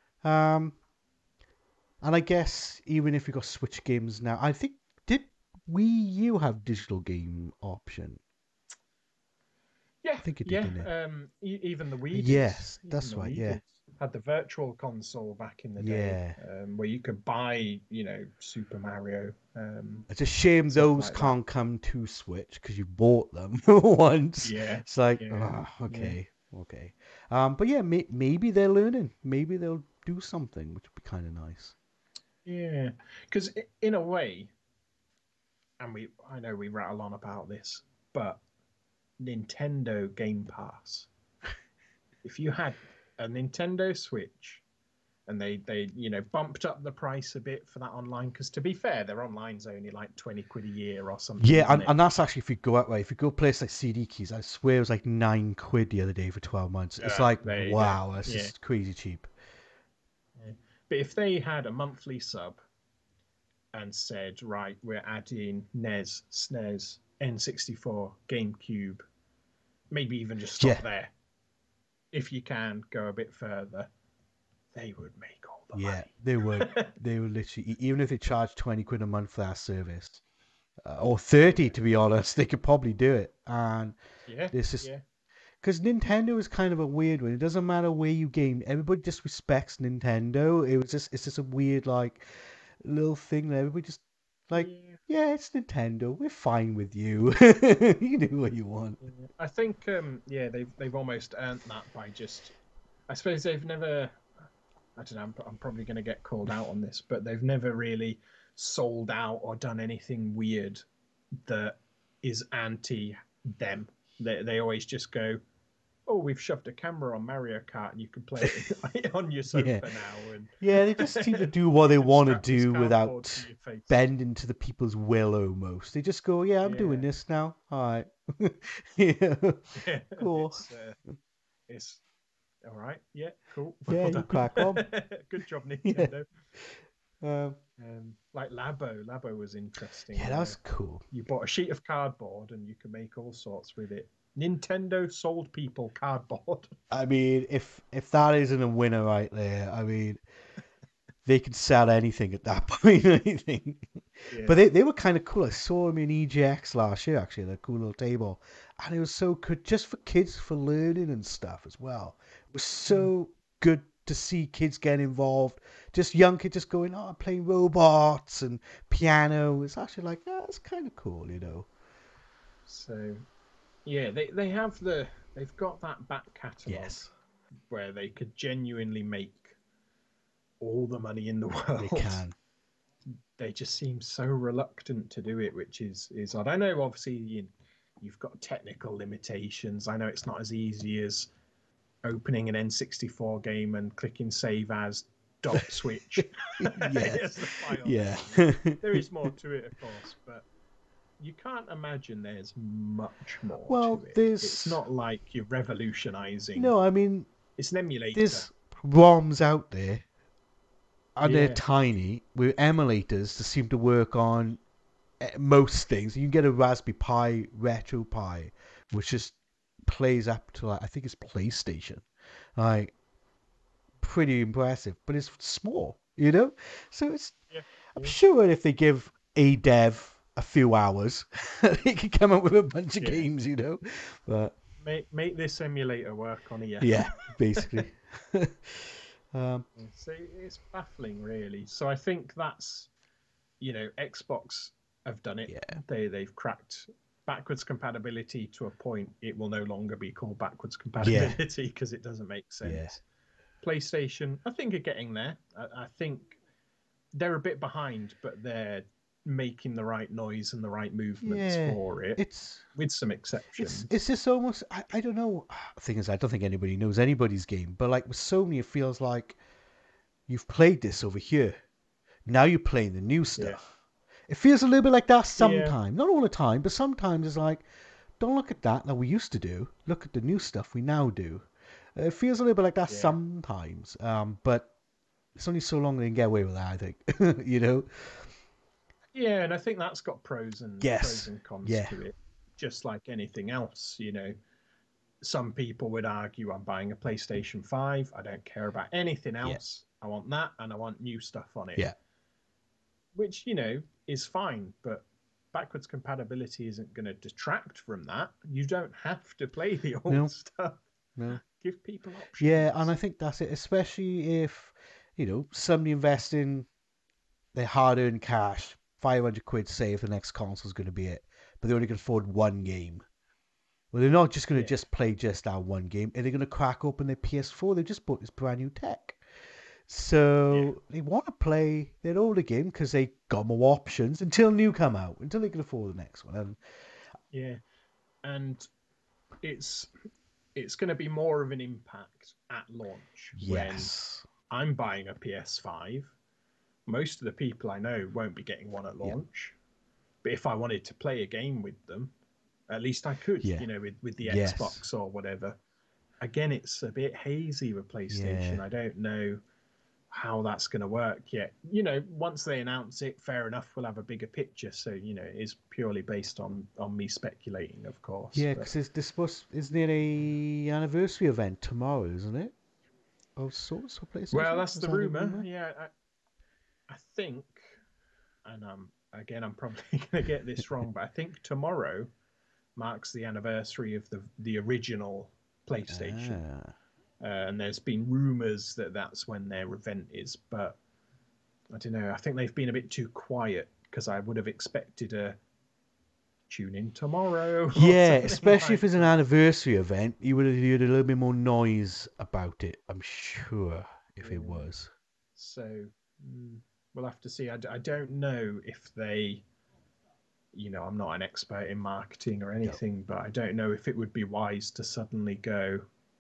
And I guess even if you got Switch games now, I think did Wii U have digital game option? Yeah, I think it did, didn't it? Even the Wii. Yes, that's right. Yeah, had the virtual console back in the day, where you could buy, Super Mario. It's a shame those can't come to Switch because you bought them once. Yeah, it's like, okay. But yeah, maybe they're learning. Maybe they'll do something, which would be kind of nice. Yeah, because in a way, and I know we rattle on about this, but Nintendo Game Pass. If you had a Nintendo Switch and they bumped up the price a bit for that online, because to be fair, their online's only like 20 quid a year or something. Yeah, and that's actually if you go out, right? If you go place like CD Keys, I swear it was like 9 quid the other day for 12 months. It's like, wow, that's just crazy cheap. Yeah. But if they had a monthly sub and said, right, we're adding NES, SNES, N64, GameCube, maybe even just stop there. If you can go a bit further, they would make all the money. They would. They would literally, even if they charge 20 quid a month for that service, or 30 to be honest, they could probably do it. And this is because Nintendo is kind of a weird one. It doesn't matter where you game, everybody just respects Nintendo. It's just a weird like little thing that everybody just like. Yeah, it's Nintendo. We're fine with you. You do what you want. I think they've almost earned that by just. I suppose they've never. I don't know. I'm probably going to get called out on this, but they've never really sold out or done anything weird that is anti them. They always just go, "Oh, we've shoved a camera on Mario Kart, and you can play it on your Yeah. sofa now." And Yeah, they just seem to do what you they can want to strap this do cardboard to without your face. bending to the people's will almost. They just go, yeah, I'm doing Yeah, this now. All right. Yeah. yeah. Cool. It's all right. Yeah, cool. Yeah, Well you done. crack on. Good job, Yeah. Nintendo. Um, Like Labo. Labo was yeah, interesting, that's where cool. you bought a sheet of cardboard and you could make all sorts with it. Nintendo sold people cardboard. I mean, if that isn't a winner right there, I mean, they could sell anything at that point, I think. But Yeah. they were kind of cool. I saw them in EGX last year, actually, the cool little table. And it was so good, just for kids, for learning and stuff as well. It was Mm. so good to see kids get involved. Just young kids just going, oh, I'm playing robots and piano. It's actually like, yeah, that's kind of cool, you know. So yeah, they've got that back catalogue Yes, where they could genuinely make all the money in the they world. can. They just seem so reluctant to do it, which is odd. I know obviously you've got technical limitations. I know it's not as easy as opening an N64 game and clicking save as dot switch as Yes, the file yeah. name. There is more to it, of course, but you can't imagine there's much more to Well, it. It's there's not like you're revolutionizing. no, I mean, It's an emulator. there's ROMs out there and they're Yeah, tiny with emulators that seem to work on most things. You can get a Raspberry Pi, Retro Pi, which just plays up to like I think it's PlayStation. Like pretty impressive, but it's small, you know. So it's yeah, I'm yeah, sure if they give a dev a few hours, they can come up with a bunch of yeah. games, you know. But Make this emulator work on a yeah, basically. um, So it's baffling, really. So I think that's, Xbox have done it. yeah, They've cracked backwards compatibility to a point. It will no longer be called backwards yeah, compatibility because it doesn't make yeah, sense. PlayStation, I think, are getting there. I think they're a bit behind, but they're making the right noise and the right movements yeah. for it, It's with some it's exceptions. just almost I don't know. The thing is, I don't think anybody knows anybody's game, but like with Sony, it feels like you've played this over here. Now you're playing the new Yeah, stuff. It feels a little bit like that yeah, sometimes. Not all the time, but sometimes it's like, don't look at that we used to do. Look at the new stuff we now do. It feels a little bit like that yeah. sometimes. But it's only so long they can get away with that, I think. You know? Yeah, and I think that's got pros Yes. and cons Yeah. to it, just like anything else. Some people would argue, I'm buying a PlayStation 5. I don't care about anything Yeah. else. I want that, and I want new stuff on it, Yeah. which is fine. But backwards compatibility isn't going to detract from that. You don't have to play the old No. stuff. No. Give people Yeah, and I options. think that's it. Especially if, somebody investing their hard-earned cash, 500 quid, say if the next console's going to be it, but they only can afford one game. Well, they're not just going to Yeah, just play just that one game. Are they going to crack open their PS4? They just bought this brand new tech. yeah, So they want to play their older game because they got more options until new come out, until they can afford the next one. And yeah. And it's it's going to be more of an impact at launch when yes, I'm buying a PS5. Most of the people I know won't be getting one at yeah, launch. But if I wanted to play a game with them, at least I could, yeah, with the yes, Xbox or whatever. Again, it's a bit hazy with yeah, PlayStation. I don't know how that's going to work yet. Once they announce it, fair enough, we'll have a bigger picture. So, it is purely based on me speculating, of course. yeah. But Because this supposed isn't it a anniversary event tomorrow, isn't it? Oh, sorts for well, PlayStation. that's Is the that a rumor. rumor? Yeah, I think, and again, I'm probably going to get this wrong, but I think tomorrow marks the anniversary of the original PlayStation. Ah, And there's been rumors that that's when their event is, but I don't know. I think they've been a bit too quiet because I would have expected a tune in tomorrow or yeah. something Especially if like it's an that. anniversary event, you would have heard a little bit more noise about it. I'm sure. if it Yeah. was. So we'll have to see. I don't know if they, I'm not an expert in marketing or No. anything, but I don't know if it would be wise to suddenly go,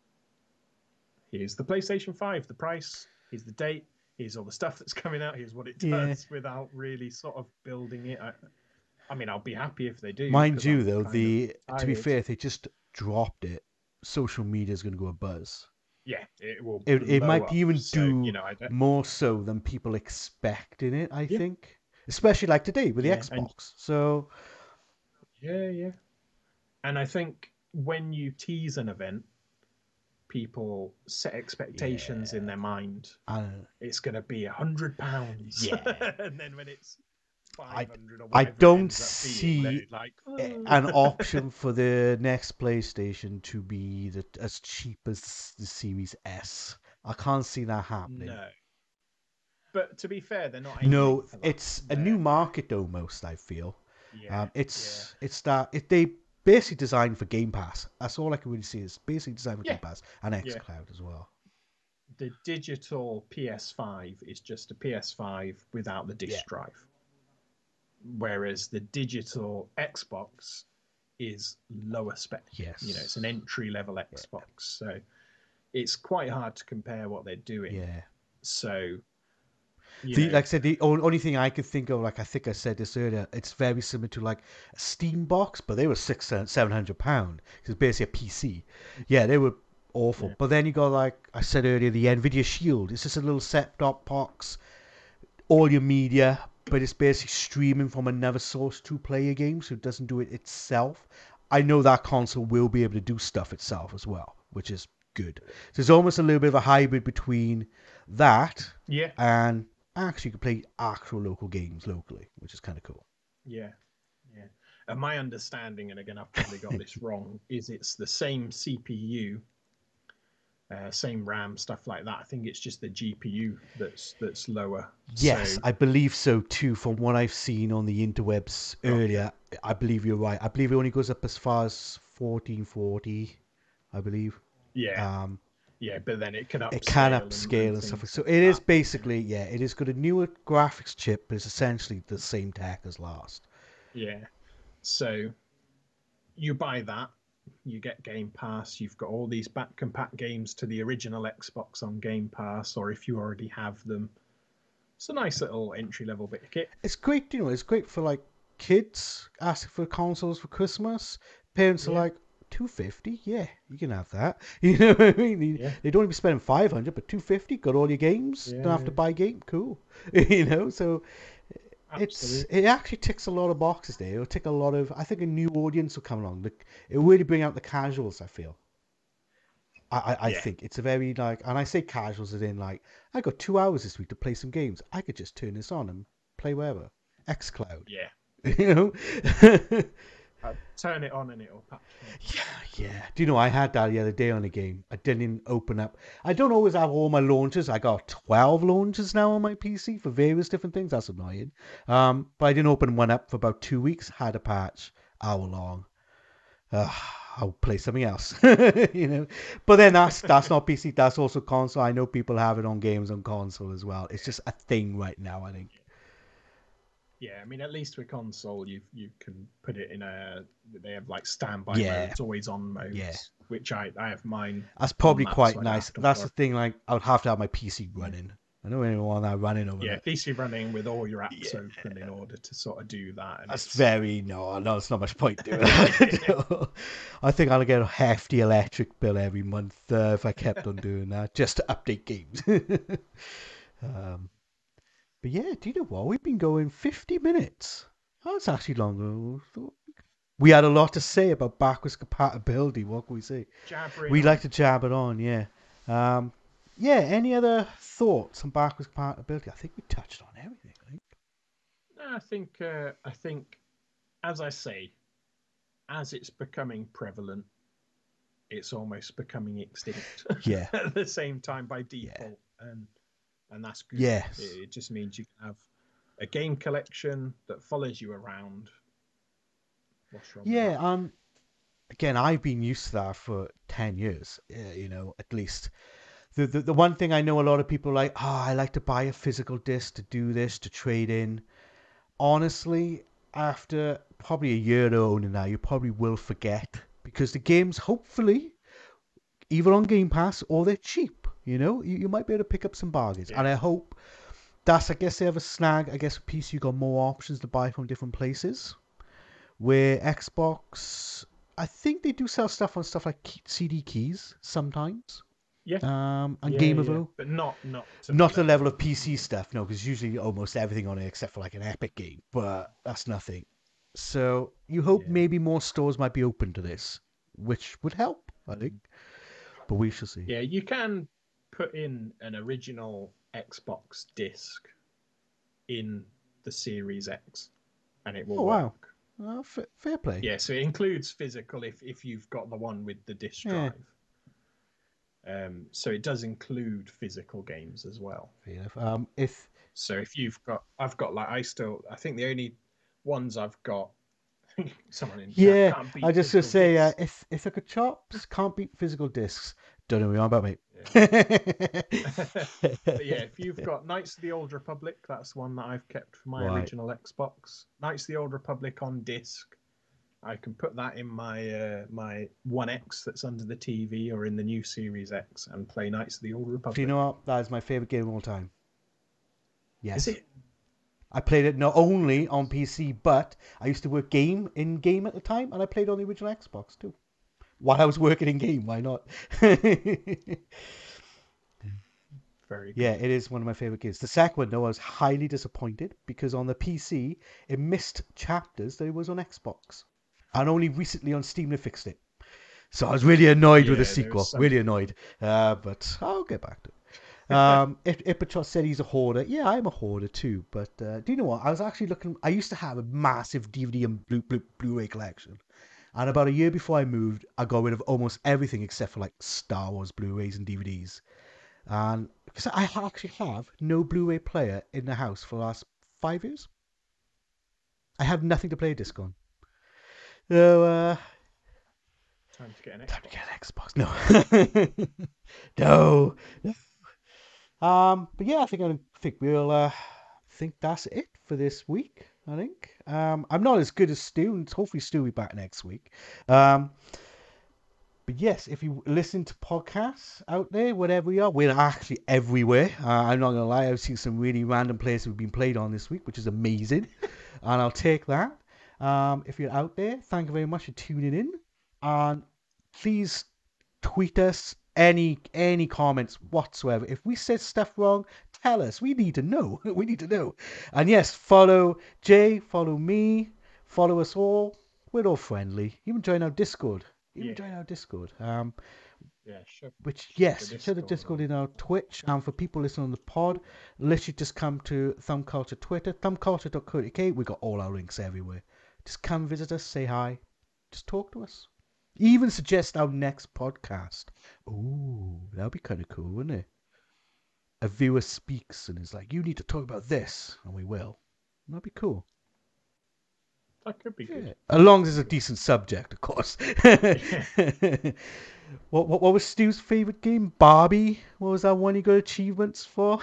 here's the PlayStation 5, the price, here's the date, here's all the stuff that's coming out, here's what it Yeah. does, without really sort of building it. I mean, I'll be happy if they do Mind because you, I'm though, kind of to be tired. fair, if they just dropped it, social media is going to go a buzz. Yeah, it will It blow might up. even So, do I don't. more so than people expect in it, I Yeah, think. Especially like today with the yeah, and Xbox. So, yeah. And I think when you tease an event, people set expectations in yeah. their mind. And It's going to be £100, yeah. and then when it's I 500 or I whatever it don't ends up being, they're see like, oh. an option for the next PlayStation to be as cheap as the Series S. I can't see that happening. No. But to be fair, they're not aiming No, for that. it's a new They're market almost. I feel yeah, yeah, it's they basically designed for Game Pass. That's all I can really see is basically designed for yeah, Game Pass and yeah. XCloud as well. The digital PS5 is just a PS5 without the Yeah. disk drive, whereas the digital Xbox is lower spec. It's an Yes. entry level Yeah. Xbox, so it's quite hard to compare what they're doing. Yeah. So, you The know, like I said, the only thing I could think of, like I think I said this earlier, it's very similar to like a Steam box, but they were £600-700. It's basically a PC. Yeah, they were awful. yeah, But then you got like I said earlier, the Nvidia Shield. It's just a little set-top box, all your media, but it's basically streaming from another source to play a game, so it doesn't do it itself. I know that console will be able to do stuff itself as well, which is good. So it's almost a little bit of a hybrid between that yeah, and actually you can play actual local games locally, which is kind of cool. yeah, yeah. And my understanding, and again, I've probably got this wrong, is it's the same CPU, same RAM, stuff like that. I think it's just the GPU that's lower. Yes, So, I believe so too. From what I've seen on the interwebs okay, earlier, I believe you're right. I believe it only goes up as far as 1440, I believe. yeah, Um, yeah. But then it can it can upscale upscale and and stuff. things So like it is that. Yeah, basically, yeah, it has got a newer graphics chip, but it's essentially the same tech as last. yeah. So you buy that, you get Game Pass. You've got all these back compat games to the original Xbox on Game Pass, or if you already have them, it's a nice little entry level bit of kit. It's great, it's great for like kids asking for consoles for Christmas. Parents are Yeah, like, 250, yeah, you can have that. You know what I mean? yeah, They don't even be spending 500, but 250, got all your games. Don't have to yeah, buy game, cool. So absolutely. it actually ticks a lot of boxes there. It'll tick a lot of. I think a new audience will come along. It'll really bring out the casuals. I feel. I Yeah, think it's a very like, and I say casuals as in like, I got 2 hours this week to play some games. I could just turn this on and play wherever. XCloud, yeah. you know. Turn it on and it'll patch me. Yeah, yeah. Do you know I had that the other day on a game? I didn't even open up. I don't always have all my launchers. I got 12 launchers now on my PC for various different things. That's annoying. But I didn't open one up for about 2 weeks. Had a patch, hour long. I'll play something else, But then that's not PC. That's also console. I know people have it on games on console as well. It's just a thing right now. I think. Yeah, I mean, at least with console, you can put it in a. They have like standby Yeah, modes, always on yeah. modes, which I have mine That's on probably that, so quite I don't nice. have to That's the worry. thing. Like, I would have to have my PC Yeah, running. I don't really want that running over yeah, that. PC running with all your apps Yeah, open in order to sort of do that, and that's it's very no. It's not much point doing that. I think I'll get a hefty electric bill every month if I kept on doing that just to update games. um, but yeah, do you know what? We've been going 50 minutes. That's actually longer than I thought. We had a lot to say about backwards compatibility. What can we say? jabbering We like on. to jab it on, yeah. Um, yeah, any other thoughts on backwards compatibility? I think we touched on everything, I think. I think, as I say, as it's becoming prevalent, it's almost becoming extinct Yeah, at the same time by yeah. default, and that's good. Yes. It just means you can have a game collection that follows you around. What's wrong with Yeah, that? again, I've been used to that for 10 years, at least. The one thing I know a lot of people like, I like to buy a physical disc to do this, to trade in. Honestly, after probably a year of owning that, you probably will forget because the games, hopefully, either on Game Pass or they're cheap. You might be able to pick up some bargains, Yeah. and I hope that's. I guess they have a snag. I guess with PC you got more options to buy from different places. Where Xbox, I think they do sell stuff on stuff like CD keys sometimes. Yeah. And Yeah. Gameable. But not to the Not the level level of of PC PC. stuff, no, because usually almost everything on it except for like an Epic game, but that's nothing. So you hope Yeah. maybe more stores might be open to this, which would help, I think. Mm. But we shall see. Yeah, you can put in an original Xbox disc in the Series X and it will Oh wow, work. fair play. Yeah, so it includes physical if you've got the one with the disk Yeah, drive. So it does include physical games as well. fair enough. If So if I've got like I think the only ones I've got, someone in chat Yeah, can't I beat just gonna physical say, discs. if I could chops, can't beat physical discs. Don't know what you're on about, mate. But yeah, if you've got Knights of the Old Republic, that's one that I've kept for my Right. original Xbox. Knights of the Old Republic on disc. I can put that in my One X that's under the TV or in the new Series X and play Knights of the Old Do you Republic. know what? That is my favorite game of all time. Is Yes. it? I played it not My only on goodness. PC, but I used to work in game at the time, and I played on the original Xbox too. While I was working in game, why not? Very Yeah, good. it is one of my favorite games. The second one, though, I was highly disappointed because on the PC it missed chapters that it was on Xbox, and only recently on Steam they fixed it. So I was really annoyed with the Yeah, there was sequel, some really problem. annoyed. But I'll get back to it. If Ipachot said he's a hoarder, yeah, I'm a hoarder too. But do you know what? I was actually looking. I used to have a massive DVD and Blu-ray collection, and about a year before I moved, I got rid of almost everything except for like Star Wars Blu-rays and DVDs. And because I actually have no Blu-ray player in the house for the last 5 years, I have nothing to play a disc on. So Time to get an time to get Xbox. an Xbox. No, no. But yeah, I think we'll think that's it for this week. I think I'm not as good as Stu, and hopefully Stu will be back next week. Um, but yes, if you listen to podcasts out there, whatever we are, we're actually everywhere. I'm not gonna lie, I've seen some really random places we've been played on this week, which is amazing, and I'll take that. If you're out there, thank you very much for tuning in, and please tweet us any comments whatsoever. If we said stuff wrong, tell us. We need to know. We need to know. And yes, follow Jay, follow me, follow us all. We're all friendly. Even join our Discord. Even Yeah, join our Discord. yeah. Which Shove the yes, share the Discord Discord on. in our Twitch. And for people listening on the pod, literally just come to Thumb Culture Twitter, thumbculture.co.uk. We got all our links everywhere. Just come visit us, say hi, just talk to us. Even suggest our next podcast. Ooh, that'd be kind of cool, wouldn't it? A viewer speaks and is like, "You need to talk about this," and we will. That'd be cool. That could be good. Yeah, as long as Could it's be a good. decent subject, of course. Yeah. What was Stu's favorite game? Barbie. What was that one he got achievements for?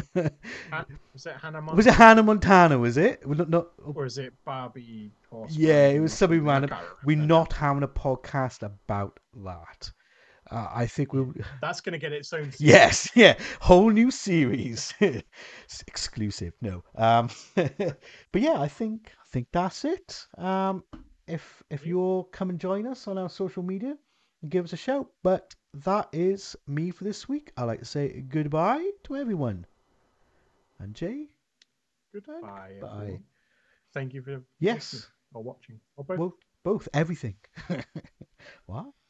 Was it Hannah Was it Hannah Montana? Montana? Was it? Or is it Barbie horse Yeah, it riding was or something something? I random. can't We're remember now. not having a podcast about that. I think Yeah, we'll. that's going to get its own Yes, series. yeah, whole new series, exclusive. No, but yeah, I think that's it. If Yep. you'll come and join us on our social media, give us a shout. But that is me for this week. I like to say goodbye to everyone, and Jay, and Goodbye, goodbye. everyone. Thank you for listening Yes, or watching or both. well, both everything. What?